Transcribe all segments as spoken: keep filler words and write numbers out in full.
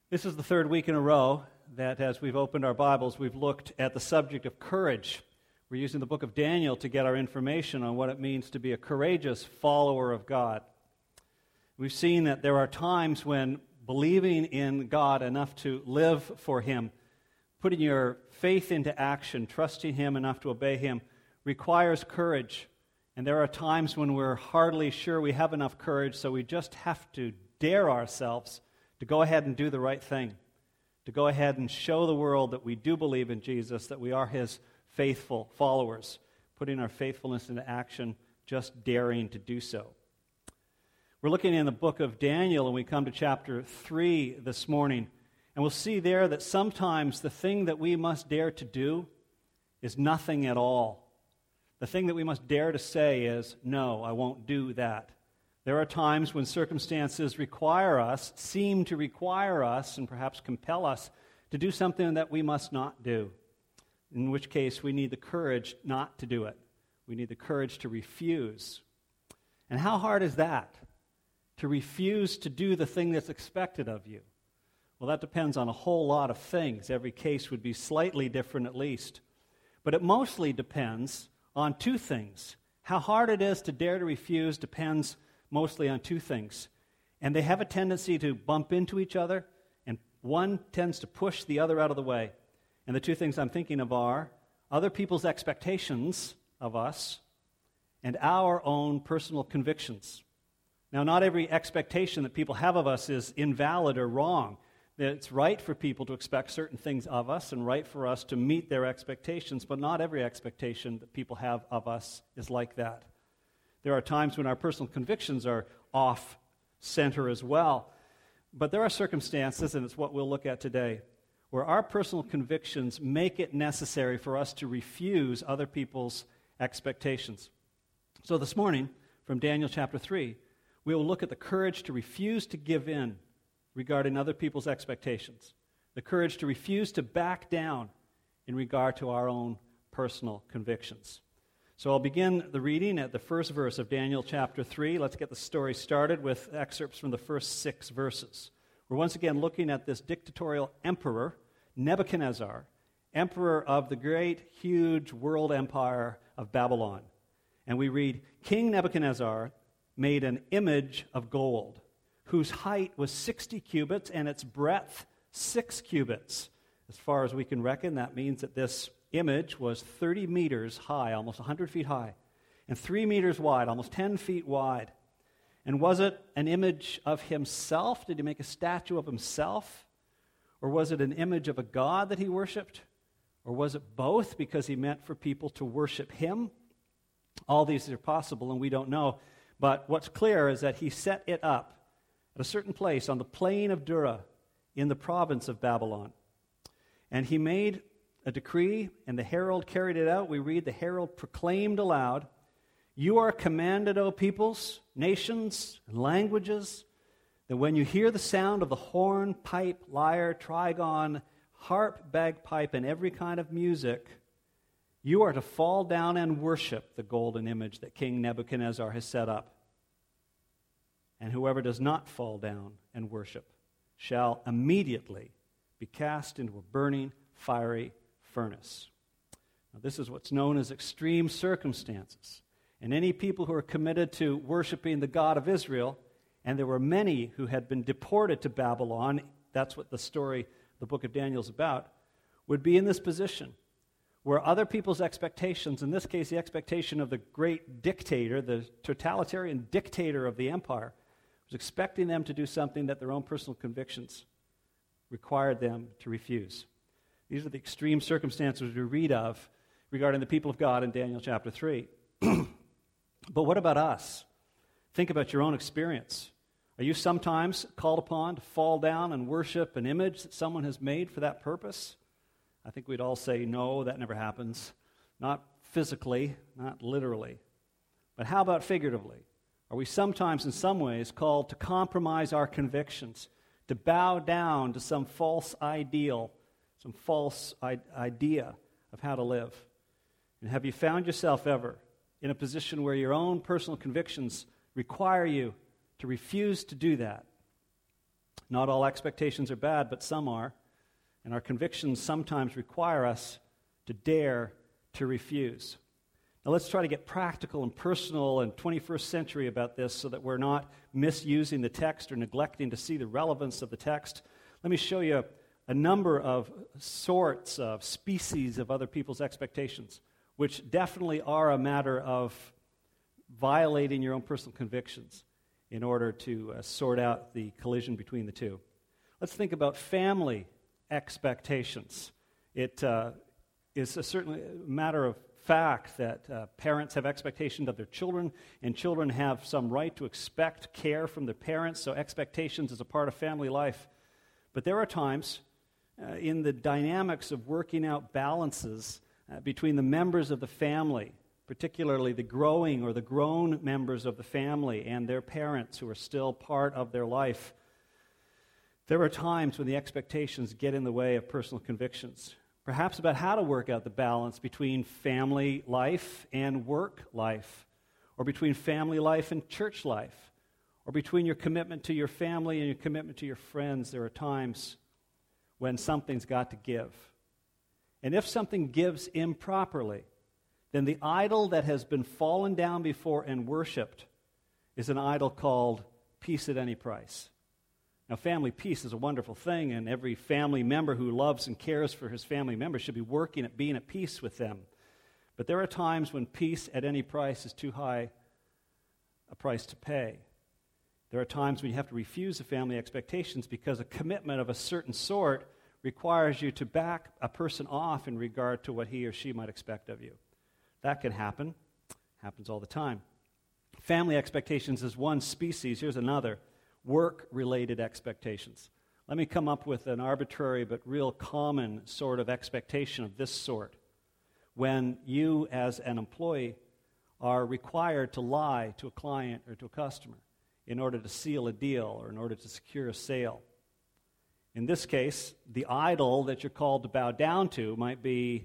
This is the third week in a row that as we've opened our Bibles, we've looked at the subject of courage. We're using the book of Daniel to get our information on what it means to be a courageous follower of God. We've seen that there are times when believing in God enough to live for Him, putting your faith into action, trusting Him enough to obey Him, requires courage. And there are times when we're hardly sure we have enough courage, so we just have to dare ourselves to go ahead and do the right thing, to go ahead and show the world that we do believe in Jesus, that we are His faithful followers, putting our faithfulness into action, just daring to do so. We're looking in the book of Daniel, and we come to chapter three this morning, and we'll see there that sometimes the thing that we must dare to do is nothing at all. The thing that we must dare to say is, no, I won't do that. There are times when circumstances require us, seem to require us, and perhaps compel us to do something that we must not do, in which case we need the courage not to do it. We need the courage to refuse. And how hard is that, to refuse to do the thing that's expected of you? Well, that depends on a whole lot of things. Every case would be slightly different at least. But it mostly depends on two things. How hard it is to dare to refuse depends mostly on two things. And they have a tendency to bump into each other, and one tends to push the other out of the way. And the two things I'm thinking of are other people's expectations of us and our own personal convictions. Now, not every expectation that people have of us is invalid or wrong. It's right for people to expect certain things of us and right for us to meet their expectations, but not every expectation that people have of us is like that. There are times when our personal convictions are off center as well. But there are circumstances, and it's what we'll look at today, where our personal convictions make it necessary for us to refuse other people's expectations. So this morning, from Daniel chapter three, we will look at the courage to refuse to give in regarding other people's expectations, the courage to refuse to back down in regard to our own personal convictions. So I'll begin the reading at the first verse of Daniel chapter three. Let's get the story started with excerpts from the first six verses. We're once again looking at this dictatorial emperor, Nebuchadnezzar, emperor of the great, huge world empire of Babylon. And we read, King Nebuchadnezzar made an image of gold, whose height was sixty cubits and its breadth six cubits. As far as we can reckon, that means that this image was thirty meters high, almost one hundred feet high, and three meters wide, almost ten feet wide. And was it an image of himself? Did he make a statue of himself? Or was it an image of a god that he worshipped? Or was it both, because he meant for people to worship him? All these are possible, and we don't know. But what's clear is that he set it up at a certain place on the plain of Dura in the province of Babylon. And he made a decree, and the herald carried it out. We read, the herald proclaimed aloud, "You are commanded, O peoples, nations, and languages, that when you hear the sound of the horn, pipe, lyre, trigon, harp, bagpipe, and every kind of music, you are to fall down and worship the golden image that King Nebuchadnezzar has set up. And whoever does not fall down and worship shall immediately be cast into a burning, fiery furnace." Now, this is what's known as extreme circumstances. And any people who are committed to worshiping the God of Israel, and there were many who had been deported to Babylon, that's what the story, the book of Daniel is about, would be in this position where other people's expectations, in this case the expectation of the great dictator, the totalitarian dictator of the empire, was expecting them to do something that their own personal convictions required them to refuse. These are the extreme circumstances we read of regarding the people of God in Daniel chapter three. But what about us? Think about your own experience. Are you sometimes called upon to fall down and worship an image that someone has made for that purpose? I think we'd all say, no, that never happens. Not physically, not literally. But how about figuratively? Are we sometimes, in some ways, called to compromise our convictions, to bow down to some false ideal, some false I- idea of how to live? And have you found yourself ever in a position where your own personal convictions require you to refuse to do that? Not all expectations are bad, but some are. And our convictions sometimes require us to dare to refuse. Now let's try to get practical and personal and twenty-first century about this so that we're not misusing the text or neglecting to see the relevance of the text. Let me show you a number of sorts of species of other people's expectations, which definitely are a matter of violating your own personal convictions in order to uh, sort out the collision between the two. Let's think about family expectations. It uh, is a certainly a matter of fact that uh, parents have expectations of their children, and children have some right to expect care from their parents, so expectations is a part of family life. But there are times uh, in the dynamics of working out balances uh, between the members of the family, particularly the growing or the grown members of the family and their parents who are still part of their life. There are times when the expectations get in the way of personal convictions, perhaps about how to work out the balance between family life and work life, or between family life and church life, or between your commitment to your family and your commitment to your friends. There are times when something's got to give. And if something gives improperly, then the idol that has been fallen down before and worshipped is an idol called peace at any price. Now, family peace is a wonderful thing, and every family member who loves and cares for his family members should be working at being at peace with them. But there are times when peace at any price is too high a price to pay. There are times when you have to refuse the family expectations because a commitment of a certain sort requires you to back a person off in regard to what he or she might expect of you. That can happen. Happens all the time. Family expectations is one species. Here's another. Work-related expectations. Let me come up with an arbitrary but real common sort of expectation of this sort. When you, as an employee, are required to lie to a client or to a customer in order to seal a deal or in order to secure a sale. In this case, the idol that you're called to bow down to might be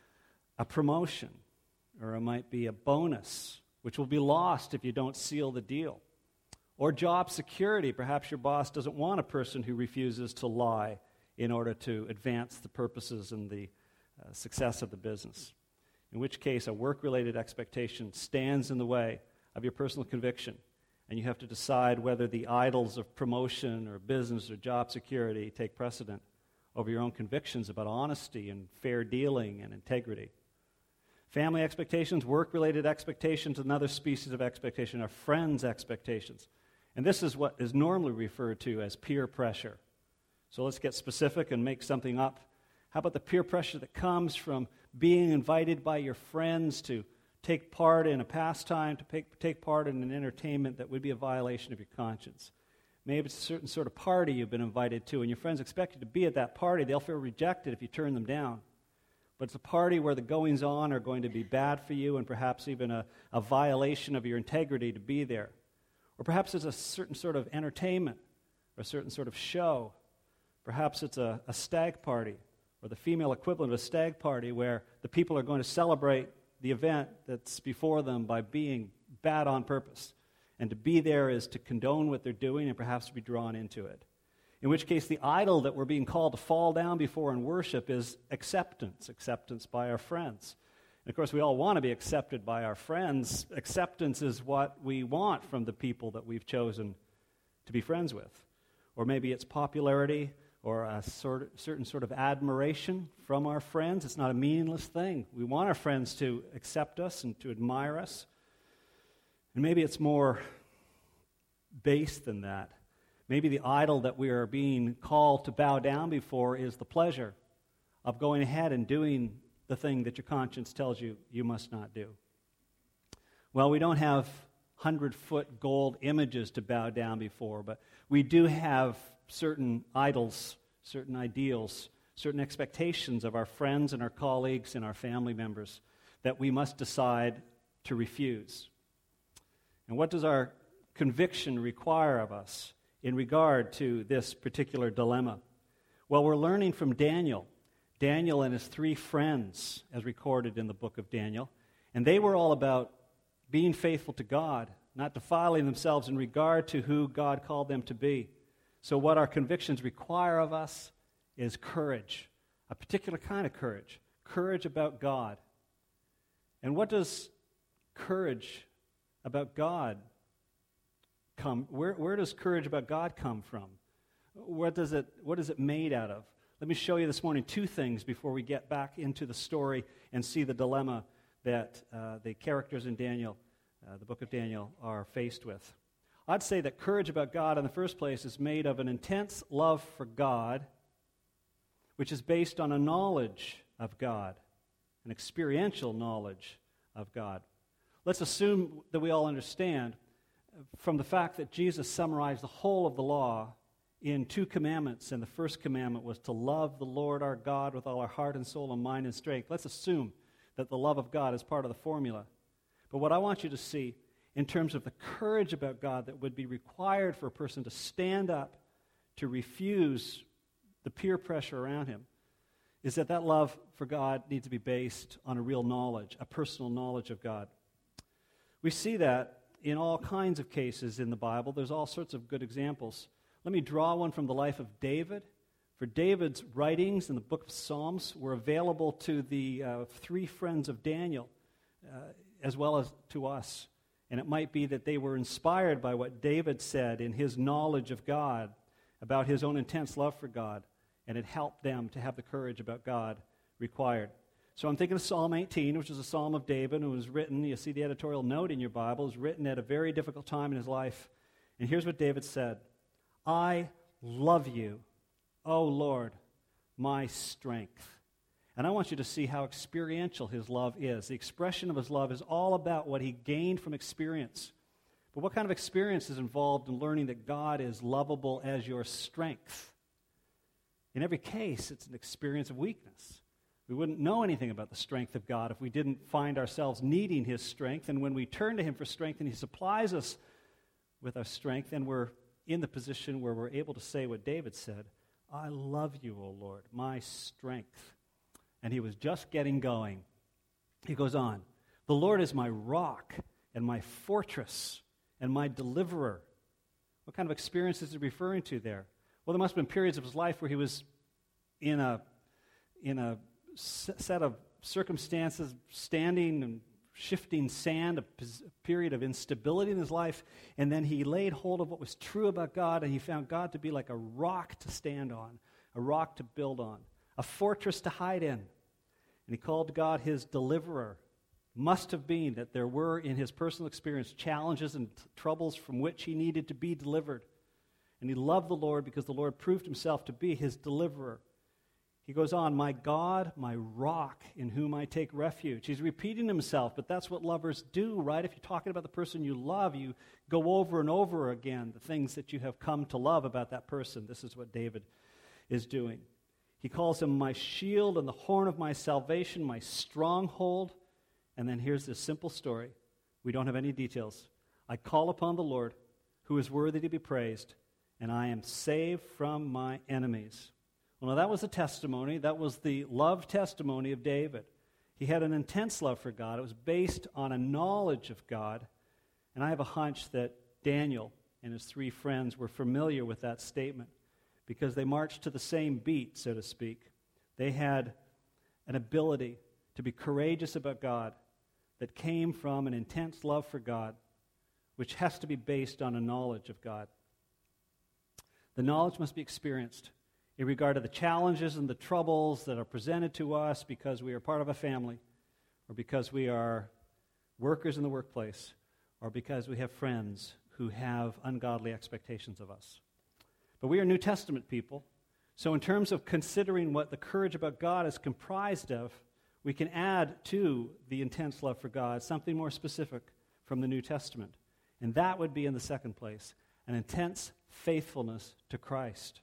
a promotion, or it might be a bonus, which will be lost if you don't seal the deal. Or job security. Perhaps your boss doesn't want a person who refuses to lie in order to advance the purposes and the uh, success of the business. In which case, a work-related expectation stands in the way of your personal conviction, and you have to decide whether the idols of promotion or business or job security take precedent over your own convictions about honesty and fair dealing and integrity. Family expectations, work-related expectations, another species of expectation are friends' expectations. And this is what is normally referred to as peer pressure. So let's get specific and make something up. How about the peer pressure that comes from being invited by your friends to take part in a pastime, to take, take part in an entertainment that would be a violation of your conscience? Maybe it's a certain sort of party you've been invited to, and your friends expect you to be at that party. They'll feel rejected if you turn them down. But it's a party where the goings-on are going to be bad for you and perhaps even a, a violation of your integrity to be there. Or perhaps it's a certain sort of entertainment or a certain sort of show. Perhaps it's a, a stag party or the female equivalent of a stag party where the people are going to celebrate the event that's before them by being bad on purpose. And to be there is to condone what they're doing and perhaps to be drawn into it. In which case, the idol that we're being called to fall down before and worship is acceptance, acceptance by our friends. And of course, we all want to be accepted by our friends. Acceptance is what we want from the people that we've chosen to be friends with. Or maybe it's popularity or a sort of, certain sort of admiration from our friends. It's not a meaningless thing. We want our friends to accept us and to admire us. And maybe it's more base than that. Maybe the idol that we are being called to bow down before is the pleasure of going ahead and doing the thing that your conscience tells you you must not do. Well, we don't have hundred-foot gold images to bow down before, but we do have certain idols, certain ideals, certain expectations of our friends and our colleagues and our family members that we must decide to refuse. And what does our conviction require of us in regard to this particular dilemma? Well, we're learning from Daniel. Daniel and his three friends, as recorded in the book of Daniel, and they were all about being faithful to God, not defiling themselves in regard to who God called them to be. So what our convictions require of us is courage, a particular kind of courage, courage about God. And what does courage about God come, where, where does courage about God come from? What does it, what is it made out of? Let me show you this morning two things before we get back into the story and see the dilemma that uh, the characters in Daniel, uh, the book of Daniel, are faced with. I'd say that courage about God in the first place is made of an intense love for God, which is based on a knowledge of God, an experiential knowledge of God. Let's assume that we all understand from the fact that Jesus summarized the whole of the law in two commandments, and the first commandment was to love the Lord our God with all our heart and soul and mind and strength. Let's assume that the love of God is part of the formula. But what I want you to see in terms of the courage about God that would be required for a person to stand up to refuse the peer pressure around him is that that love for God needs to be based on a real knowledge, a personal knowledge of God. We see that in all kinds of cases in the Bible. There's all sorts of good examples. Let me draw one from the life of David. For David's writings in the book of Psalms were available to the uh, three friends of Daniel, uh, as well as to us. And it might be that they were inspired by what David said in his knowledge of God, about his own intense love for God, and it helped them to have the courage about God required. So I'm thinking of Psalm eighteen, which is a psalm of David, and it was written, you see the editorial note in your Bible, it was written at a very difficult time in his life. And here's what David said: I love you, O Lord, my strength. And I want you to see how experiential his love is. The expression of his love is all about what he gained from experience. But what kind of experience is involved in learning that God is lovable as your strength? In every case, it's an experience of weakness. We wouldn't know anything about the strength of God if we didn't find ourselves needing his strength. And when we turn to him for strength and he supplies us with our strength, then we're in the position where we're able to say what David said: I love you, O Lord, my strength. And he was just getting going. He goes on, the Lord is my rock and my fortress and my deliverer. What kind of experience is he referring to there? Well, there must have been periods of his life where he was in a, in a set of circumstances, standing and shifting sand, a period of instability in his life, and then he laid hold of what was true about God, and he found God to be like a rock to stand on, a rock to build on, a fortress to hide in. And he called God his deliverer. Must have been that there were, in his personal experience, challenges and t- troubles from which he needed to be delivered. And he loved the Lord because the Lord proved himself to be his deliverer. He goes on, my God, my rock, in whom I take refuge. He's repeating himself, but that's what lovers do, right? If you're talking about the person you love, you go over and over again the things that you have come to love about that person. This is what David is doing. He calls him my shield and the horn of my salvation, my stronghold. And then here's this simple story. We don't have any details. I call upon the Lord, who is worthy to be praised, and I am saved from my enemies. Well, now that was a testimony. That was the love testimony of David. He had an intense love for God. It was based on a knowledge of God. And I have a hunch that Daniel and his three friends were familiar with that statement because they marched to the same beat, so to speak. They had an ability to be courageous about God that came from an intense love for God, which has to be based on a knowledge of God. The knowledge must be experienced in regard to the challenges and the troubles that are presented to us because we are part of a family, or because we are workers in the workplace, or because we have friends who have ungodly expectations of us. But we are New Testament people, so in terms of considering what the courage about God is comprised of, we can add to the intense love for God something more specific from the New Testament. And that would be in the second place, an intense faithfulness to Christ.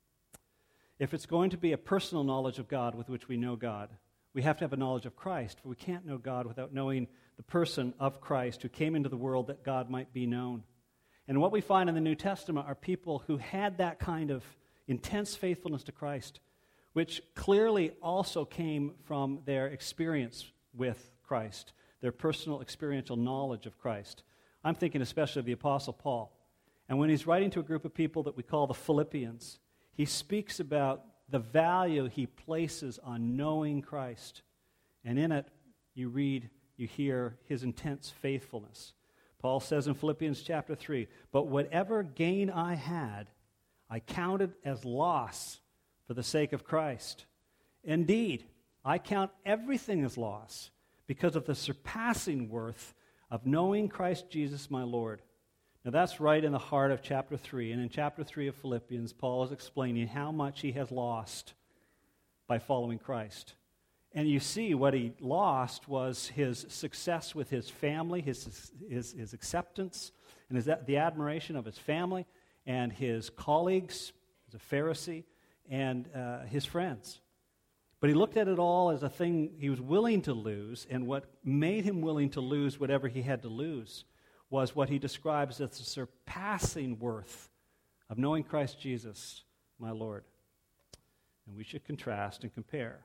If it's going to be a personal knowledge of God with which we know God, we have to have a knowledge of Christ, for we can't know God without knowing the person of Christ who came into the world that God might be known. And what we find in the New Testament are people who had that kind of intense faithfulness to Christ, which clearly also came from their experience with Christ, their personal experiential knowledge of Christ. I'm thinking especially of the Apostle Paul. And when he's writing to a group of people that we call the Philippians, he speaks about the value he places on knowing Christ. And in it, you read, you hear his intense faithfulness. Paul says in Philippians chapter three, "But whatever gain I had, I counted as loss for the sake of Christ. Indeed, I count everything as loss because of the surpassing worth of knowing Christ Jesus my Lord." Now that's right in the heart of chapter three. And in chapter three of Philippians, Paul is explaining how much he has lost by following Christ. And you see what he lost was his success with his family, his, his, his acceptance, and his, the admiration of his family and his colleagues, as a Pharisee, and uh, his friends. But he looked at it all as a thing he was willing to lose, and what made him willing to lose whatever he had to lose was what he describes as the surpassing worth of knowing Christ Jesus, my Lord. And we should contrast and compare.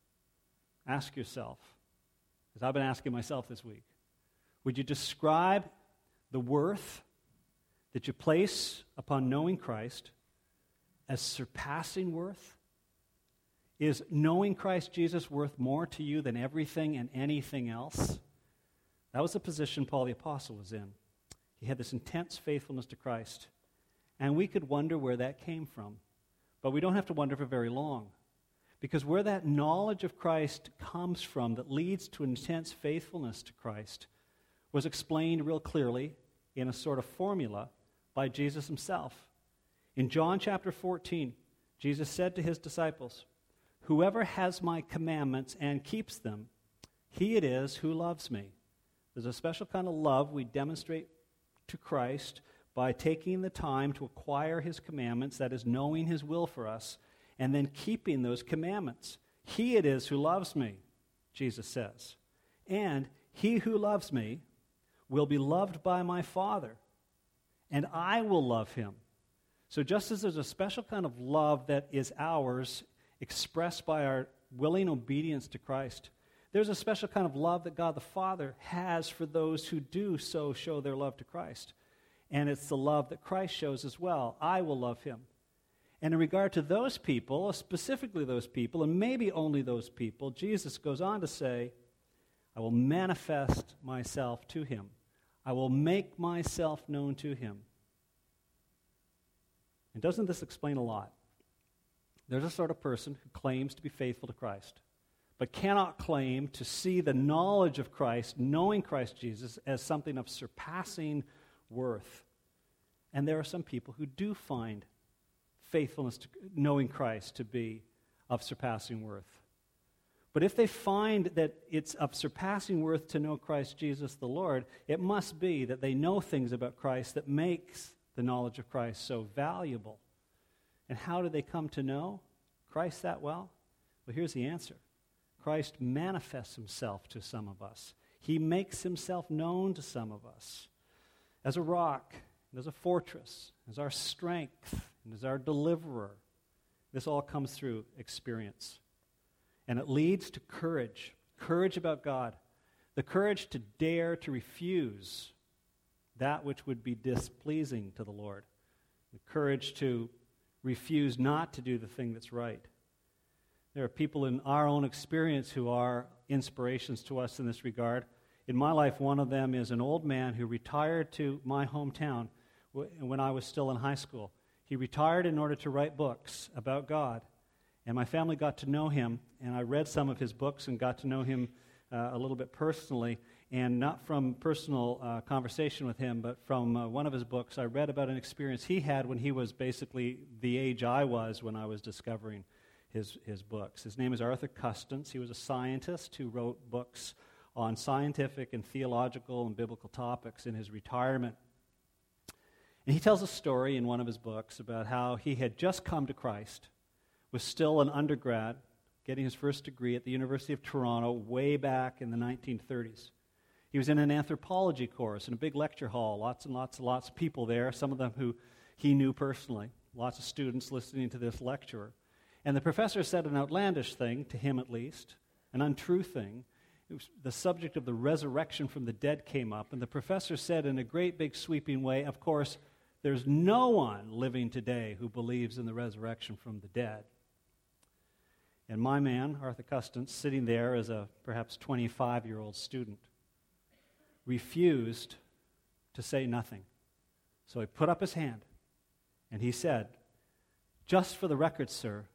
Ask yourself, as I've been asking myself this week, would you describe the worth that you place upon knowing Christ as surpassing worth? Is knowing Christ Jesus worth more to you than everything and anything else? That was the position Paul the Apostle was in. He had this intense faithfulness to Christ. And we could wonder where that came from. But we don't have to wonder for very long. Because where that knowledge of Christ comes from that leads to intense faithfulness to Christ was explained real clearly in a sort of formula by Jesus himself. In John chapter fourteen, Jesus said to his disciples, "Whoever has my commandments and keeps them, he it is who loves me." There's a special kind of love we demonstrate to Christ by taking the time to acquire his commandments, that is, knowing his will for us, and then keeping those commandments. He it is who loves me, Jesus says. And he who loves me will be loved by my Father, and I will love him. So just as there's a special kind of love that is ours, expressed by our willing obedience to Christ, there's a special kind of love that God the Father has for those who do so show their love to Christ. And it's the love that Christ shows as well. I will love him. And in regard to those people, specifically those people, and maybe only those people, Jesus goes on to say, I will manifest myself to him. I will make myself known to him. And doesn't this explain a lot? There's a sort of person who claims to be faithful to Christ, but cannot claim to see the knowledge of Christ, knowing Christ Jesus, as something of surpassing worth. And there are some people who do find faithfulness to knowing Christ to be of surpassing worth. But if they find that it's of surpassing worth to know Christ Jesus the Lord, it must be that they know things about Christ that makes the knowledge of Christ so valuable. And how do they come to know Christ that well? Well, here's the answer. Christ manifests himself to some of us. He makes himself known to some of us as a rock, and as a fortress, as our strength, and as our deliverer. This all comes through experience. And it leads to courage, courage about God, the courage to dare to refuse that which would be displeasing to the Lord, the courage to refuse not to do the thing that's right. There are people in our own experience who are inspirations to us in this regard. In my life, one of them is an old man who retired to my hometown when I was still in high school. He retired in order to write books about God. And my family got to know him, and I read some of his books and got to know him uh, a little bit personally, and not from personal uh, conversation with him, but from uh, one of his books. I read about an experience he had when he was basically the age I was when I was discovering his, his books. His name is Arthur Custance. He was a scientist who wrote books on scientific and theological and biblical topics in his retirement. And he tells a story in one of his books about how he had just come to Christ, was still an undergrad, getting his first degree at the University of Toronto way back in the nineteen thirties. He was in an anthropology course in a big lecture hall, lots and lots and lots of people there, some of them who he knew personally, lots of students listening to this lecturer. And the professor said an outlandish thing, to him at least, an untrue thing. It was the subject of the resurrection from the dead came up, and the professor said in a great big sweeping way, of course, There's no one living today who believes in the resurrection from the dead. And my man, Arthur Custance, sitting there as a perhaps twenty-five-year-old student, refused to say nothing. So he put up his hand, and he said, "Just for the record, sir,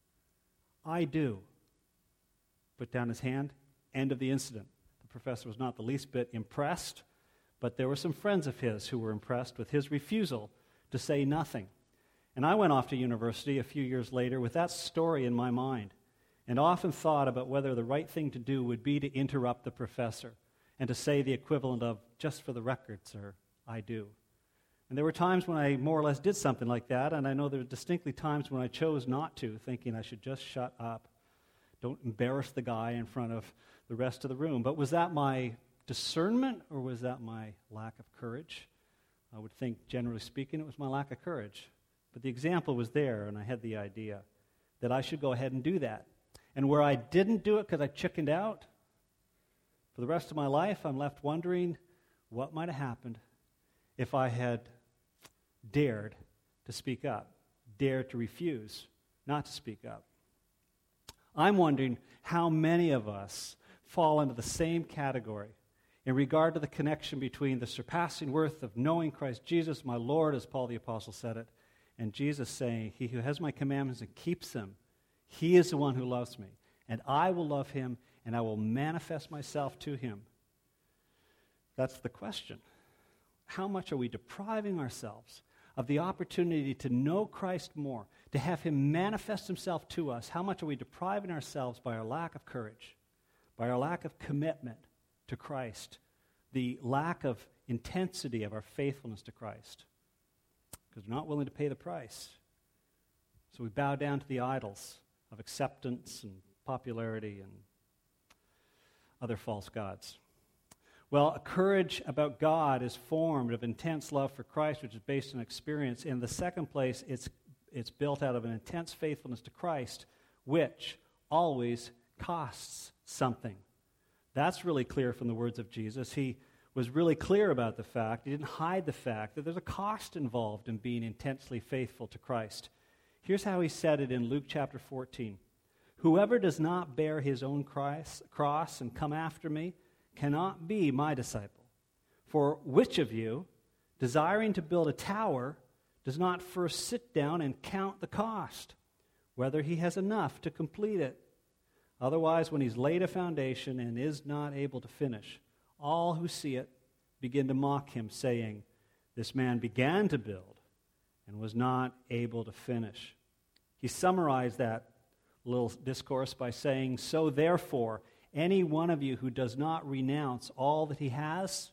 I do." Put down his hand. End of the incident. The professor was not the least bit impressed, but there were some friends of his who were impressed with his refusal to say nothing. And I went off to university a few years later with that story in my mind, and often thought about whether the right thing to do would be to interrupt the professor and to say the equivalent of, "Just for the record, sir, I do." And there were times when I more or less did something like that, and I know there were distinctly times when I chose not to, thinking I should just shut up. Don't embarrass the guy in front of the rest of the room. But was that my discernment, or was that my lack of courage? I would think, generally speaking, it was my lack of courage. But the example was there, and I had the idea that I should go ahead and do that. And where I didn't do it because I chickened out, for the rest of my life, I'm left wondering what might have happened if I had dared to speak up, dared to refuse not to speak up. I'm wondering how many of us fall into the same category in regard to the connection between the surpassing worth of knowing Christ Jesus, my Lord, as Paul the Apostle said it, and Jesus saying, "He who has my commandments and keeps them, he is the one who loves me, and I will love him, and I will manifest myself to him." That's the question. How much are we depriving ourselves of the opportunity to know Christ more, to have him manifest himself to us? How much are we depriving ourselves by our lack of courage, by our lack of commitment to Christ, the lack of intensity of our faithfulness to Christ? Because we're not willing to pay the price. So we bow down to the idols of acceptance and popularity and other false gods. Well, a courage about God is formed of intense love for Christ, which is based on experience. In the second place, it's, it's built out of an intense faithfulness to Christ, which always costs something. That's really clear from the words of Jesus. He was really clear about the fact, he didn't hide the fact, that there's a cost involved in being intensely faithful to Christ. Here's how he said it in Luke chapter fourteen. "Whoever does not bear his own cross and come after me cannot be my disciple. For which of you, desiring to build a tower, does not first sit down and count the cost, whether he has enough to complete it? Otherwise, when he's laid a foundation and is not able to finish, all who see it begin to mock him, saying, 'This man began to build and was not able to finish.'" He summarized that little discourse by saying, "So therefore, any one of you who does not renounce all that he has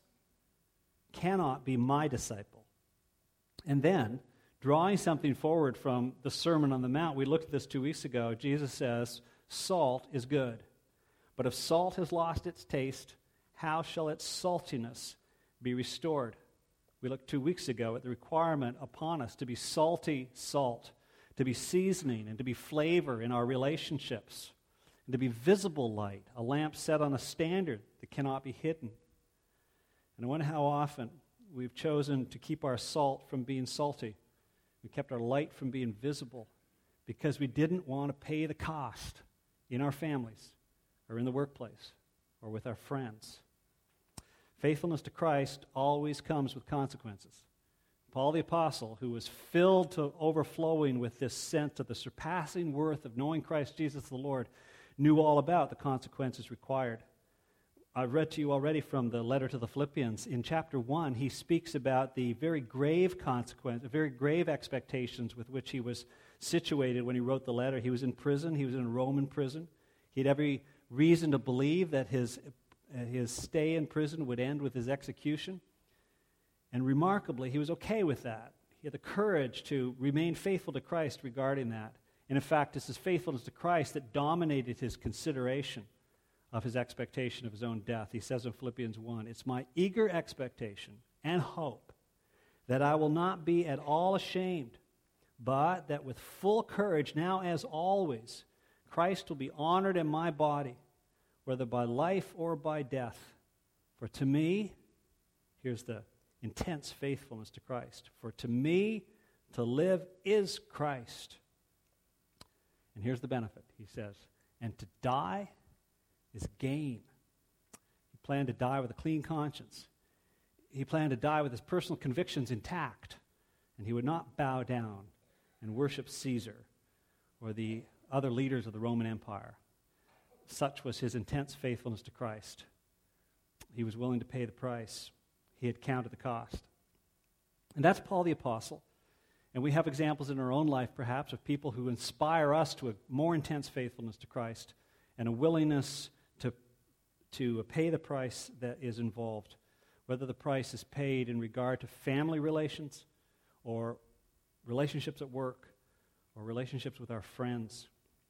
cannot be my disciple." And then, drawing something forward from the Sermon on the Mount, we looked at this two weeks ago, Jesus says, "Salt is good. But if salt has lost its taste, how shall its saltiness be restored?" We looked two weeks ago at the requirement upon us to be salty salt, to be seasoning and to be flavor in our relationships, and to be visible light, a lamp set on a standard that cannot be hidden. And I wonder how often we've chosen to keep our salt from being salty. We kept our light from being visible because we didn't want to pay the cost in our families or in the workplace or with our friends. Faithfulness to Christ always comes with consequences. Paul the Apostle, who was filled to overflowing with this sense of the surpassing worth of knowing Christ Jesus the Lord, knew all about the consequences required. I've read to you already from the letter to the Philippians. In chapter one, he speaks about the very grave consequence, very grave expectations with which he was situated when he wrote the letter. He was in prison. He was in a Roman prison. He had every reason to believe that his, uh, his stay in prison would end with his execution. And remarkably, he was okay with that. He had the courage to remain faithful to Christ regarding that. And in fact, it's his faithfulness to Christ that dominated his consideration of his expectation of his own death. He says in Philippians one, "It's my eager expectation and hope that I will not be at all ashamed, but that with full courage, now as always, Christ will be honored in my body, whether by life or by death. For to me," here's the intense faithfulness to Christ. For to me, to live is Christ. And here's the benefit, he says, and to die is gain. He planned to die with a clean conscience. He planned to die with his personal convictions intact, and he would not bow down and worship Caesar or the other leaders of the Roman Empire. Such was his intense faithfulness to Christ. He was willing to pay the price. He had counted the cost. And that's Paul the Apostle. And we have examples in our own life, perhaps, of people who inspire us to a more intense faithfulness to Christ and a willingness to, to pay the price that is involved, whether the price is paid in regard to family relations or relationships at work or relationships with our friends.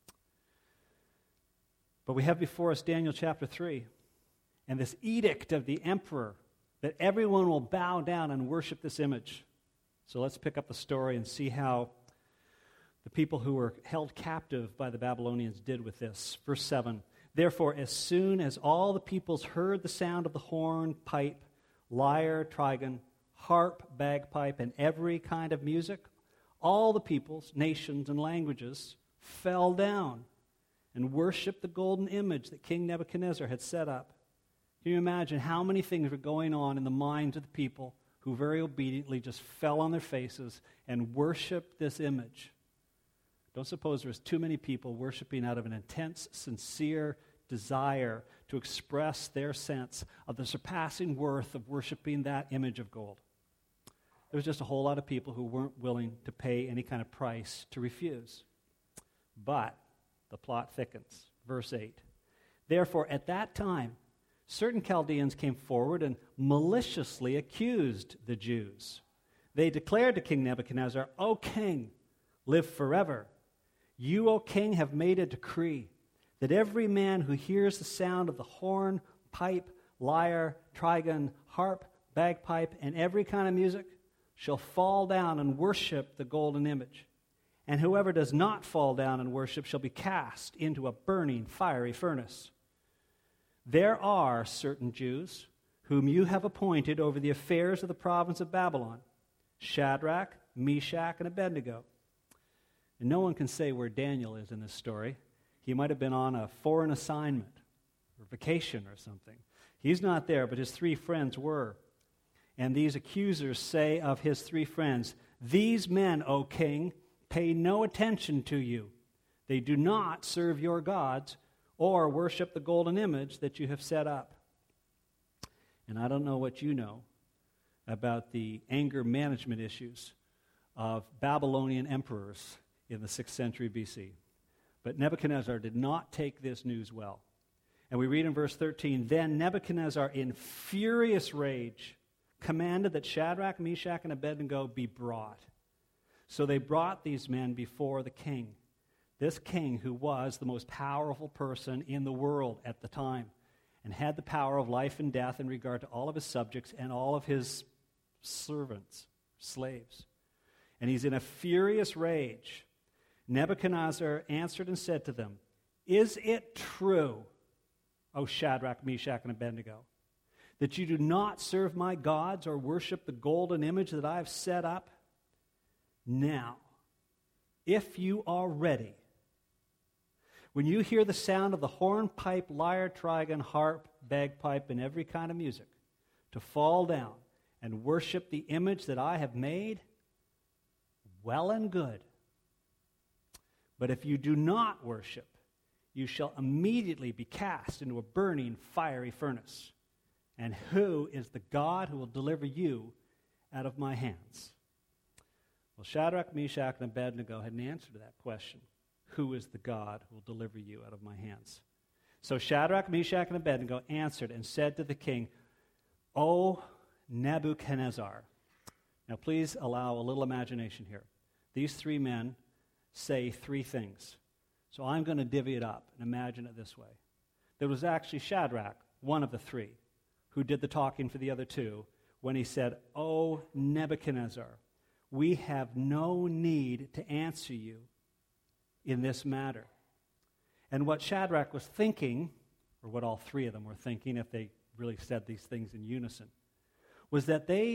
But we have before us Daniel chapter three and this edict of the emperor that everyone will bow down and worship this image. So let's pick up the story and see how the people who were held captive by the Babylonians did with this. Verse seven, therefore, as soon as all the peoples heard the sound of the horn, pipe, lyre, trigon, harp, bagpipe, and every kind of music, all the peoples, nations, and languages fell down and worshiped the golden image that King Nebuchadnezzar had set up. Can you imagine how many things were going on in the minds of the people who very obediently just fell on their faces and worshiped this image? Don't suppose there's too many people worshiping out of an intense, sincere desire to express their sense of the surpassing worth of worshiping that image of gold. There was just a whole lot of people who weren't willing to pay any kind of price to refuse. But the plot thickens. Verse eight, therefore at that time certain Chaldeans came forward and maliciously accused the Jews. They declared to King Nebuchadnezzar, O king, live forever. You, O king, have made a decree that every man who hears the sound of the horn, pipe, lyre, trigon, harp, bagpipe, and every kind of music shall fall down and worship the golden image. And whoever does not fall down and worship shall be cast into a burning, fiery furnace. There are certain Jews whom you have appointed over the affairs of the province of Babylon, Shadrach, Meshach, and Abednego. And no one can say where Daniel is in this story. He might have been on a foreign assignment or vacation or something. He's not there, but his three friends were. And these accusers say of his three friends, these men, O king, pay no attention to you. They do not serve your gods or worship the golden image that you have set up. And I don't know what you know about the anger management issues of Babylonian emperors in the sixth century B C. But Nebuchadnezzar did not take this news well. And we read in verse thirteen, then Nebuchadnezzar in furious rage commanded that Shadrach, Meshach, and Abednego be brought. So they brought these men before the king. This king who was the most powerful person in the world at the time and had the power of life and death in regard to all of his subjects and all of his servants, slaves. And he's in a furious rage. Nebuchadnezzar answered and said to them, is it true, O Shadrach, Meshach, and Abednego, that you do not serve my gods or worship the golden image that I have set up? Now, if you are ready, when you hear the sound of the horn, pipe, lyre, trigon, harp, bagpipe, and every kind of music, to fall down and worship the image that I have made, well and good. But if you do not worship, you shall immediately be cast into a burning, fiery furnace. And who is the God who will deliver you out of my hands? Well, Shadrach, Meshach, and Abednego had an answer to that question. Who is the God who will deliver you out of my hands? So Shadrach, Meshach, and Abednego answered and said to the king, O Nebuchadnezzar. Now please allow a little imagination here. These three men say three things. So I'm going to divvy it up and imagine it this way. There was actually Shadrach, one of the three, who did the talking for the other two when he said, O Nebuchadnezzar, we have no need to answer you in this matter. And what Shadrach was thinking, or what all three of them were thinking if they really said these things in unison, was that they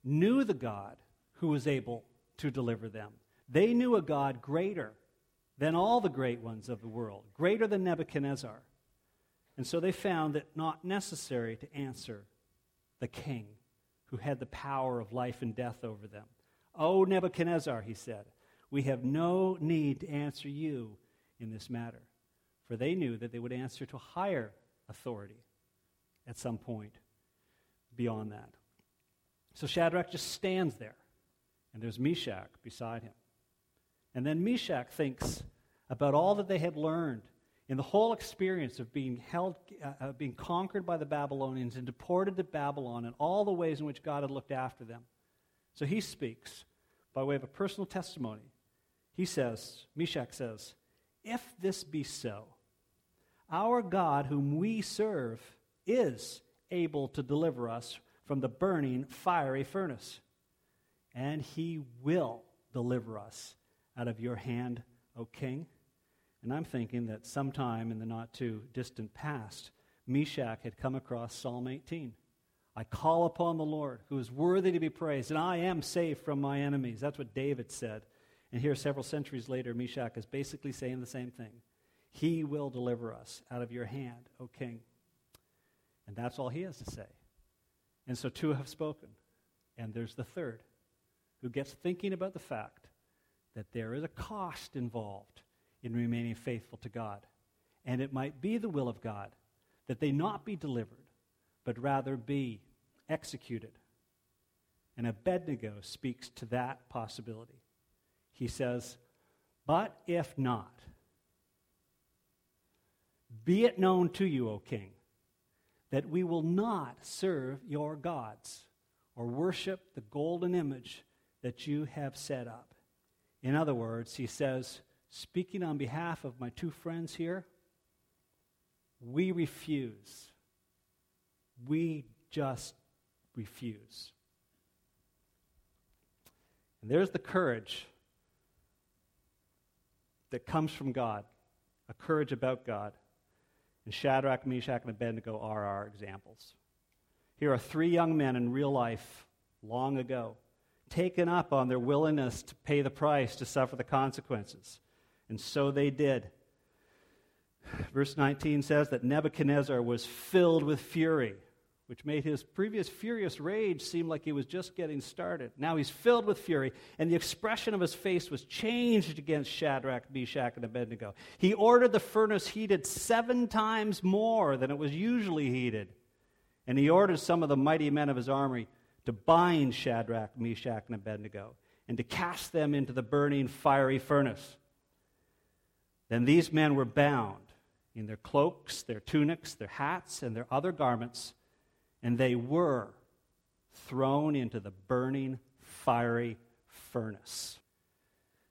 knew the God who was able to deliver them. They knew a God greater than all the great ones of the world, greater than Nebuchadnezzar. And so they found it not necessary to answer the king who had the power of life and death over them. "O Nebuchadnezzar," he said, "we have no need to answer you in this matter." For they knew that they would answer to higher authority at some point beyond that. So Shadrach just stands there, and there's Meshach beside him. And then Meshach thinks about all that they had learned in the whole experience of being held, uh, being conquered by the Babylonians and deported to Babylon, and all the ways in which God had looked after them. So he speaks by way of a personal testimony. He says, Meshach says, "If this be so, our God whom we serve is able to deliver us from the burning fiery furnace, and he will deliver us out of your hand, O king." And I'm thinking that sometime in the not-too-distant past, Meshach had come across Psalm eighteen. "I call upon the Lord, who is worthy to be praised, and I am safe from my enemies." That's what David said. And here, several centuries later, Meshach is basically saying the same thing. "He will deliver us out of your hand, O king." And that's all he has to say. And so two have spoken. And there's the third, who gets thinking about the fact that there is a cost involved in remaining faithful to God. And it might be the will of God that they not be delivered, but rather be executed. And Abednego speaks to that possibility. He says, "But if not, be it known to you, O king, that we will not serve your gods or worship the golden image that you have set up." In other words, he says, speaking on behalf of my two friends here, we refuse. We just refuse. And there's the courage that comes from God, a courage about God. And Shadrach, Meshach, and Abednego are our examples. Here are three young men in real life long ago, taken up on their willingness to pay the price, to suffer the consequences. And so they did. Verse nineteen says that Nebuchadnezzar was filled with fury, which made his previous furious rage seem like he was just getting started. Now he's filled with fury, and the expression of his face was changed against Shadrach, Meshach, and Abednego. He ordered the furnace heated seven times more than it was usually heated. And he ordered some of the mighty men of his army to bind Shadrach, Meshach, and Abednego, and to cast them into the burning fiery furnace. Then these men were bound in their cloaks, their tunics, their hats, and their other garments, and they were thrown into the burning fiery furnace.